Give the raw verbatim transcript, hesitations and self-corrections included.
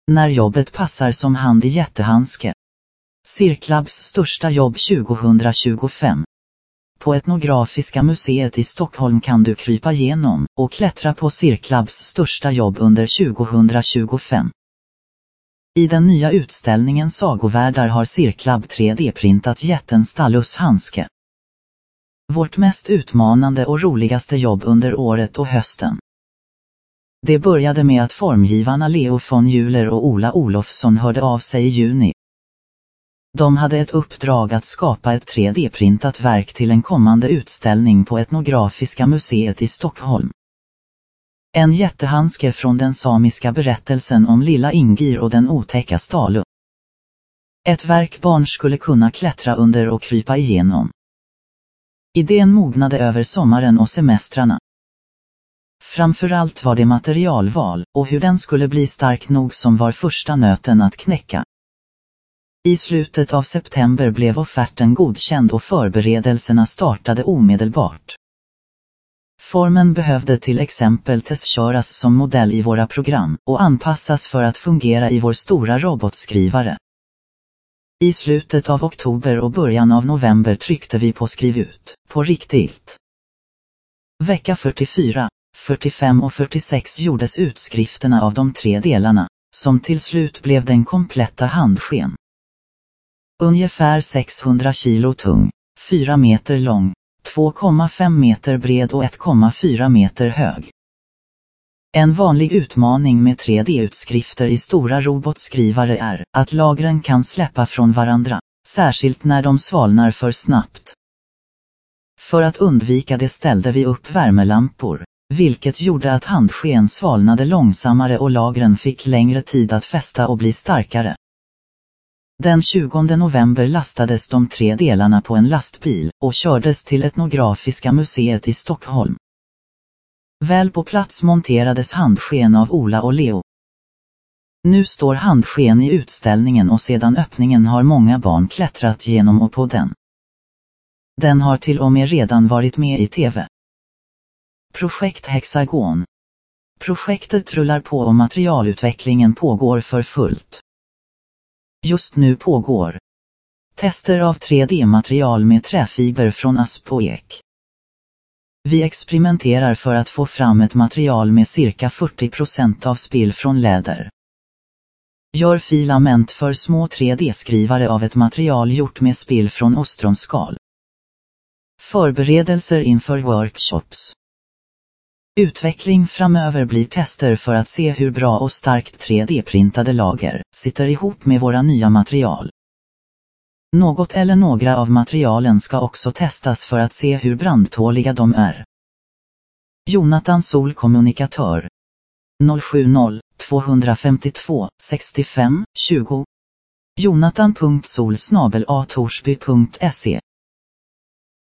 När jobbet passar som hand i jättehandske. Cirklabs största jobb tjugohundratjugofem. På Etnografiska museet i Stockholm kan du krypa igenom och klättra på Cirklabs största jobb under tjugohundratjugofem. I den nya utställningen Sagovärldar har Cirklab tre D-printat jätten Stallus handske. Vårt mest utmanande och roligaste jobb under året och hösten. Det började med att formgivarna Leo von Juler och Ola Olofsson hörde av sig i juni. De hade ett uppdrag att skapa ett tre D-printat verk till en kommande utställning på Etnografiska museet i Stockholm. En jättehandske från den samiska berättelsen om lilla Ingir och den otäcka Stalu. Ett verk barn skulle kunna klättra under och krypa igenom. Idén mognade över sommaren och semestrarna. Framförallt var det materialval och hur den skulle bli stark nog som var första nöten att knäcka. I slutet av september blev offerten godkänd och förberedelserna startade omedelbart. Formen behövde till exempel testköras som modell i våra program och anpassas för att fungera i vår stora robotskrivare. I slutet av oktober och början av november tryckte vi på skriv ut, på riktigt. Vecka fyrtiofyra, fyrtiofem och fyrtiosex gjordes utskrifterna av de tre delarna, som till slut blev den kompletta handsken. Ungefär sexhundra kilo tung, fyra meter lång, två komma fem meter bred och ett komma fyra meter hög. En vanlig utmaning med tre D-utskrifter i stora robotskrivare är att lagren kan släppa från varandra, särskilt när de svalnar för snabbt. För att undvika det ställde vi upp värmelampor, vilket gjorde att handsken svalnade långsammare och lagren fick längre tid att fästa och bli starkare. Den tjugonde november lastades de tre delarna på en lastbil och kördes till Etnografiska museet i Stockholm. Väl på plats monterades handsken av Ola och Leo. Nu står handsken i utställningen och sedan öppningen har många barn klättrat genom och på den. Den har till och med redan varit med i tv. Projekt Hexagon. Projektet rullar på och materialutvecklingen pågår för fullt. Just nu pågår tester av tre D-material med träfiber från asp och ek. Vi experimenterar för att få fram ett material med cirka fyrtio procent av spill från läder. Gör filament för små tre D-skrivare av ett material gjort med spill från ostronskal. Förberedelser inför workshops. Utveckling framöver blir tester för att se hur bra och starkt tre D-printade lager sitter ihop med våra nya material. Något eller några av materialen ska också testas för att se hur brandtåliga de är. Jonathan Sol, kommunikatör. noll sju noll, två fem två, sex fem, tjugo. jonathan punkt sol snabel a torsby punkt se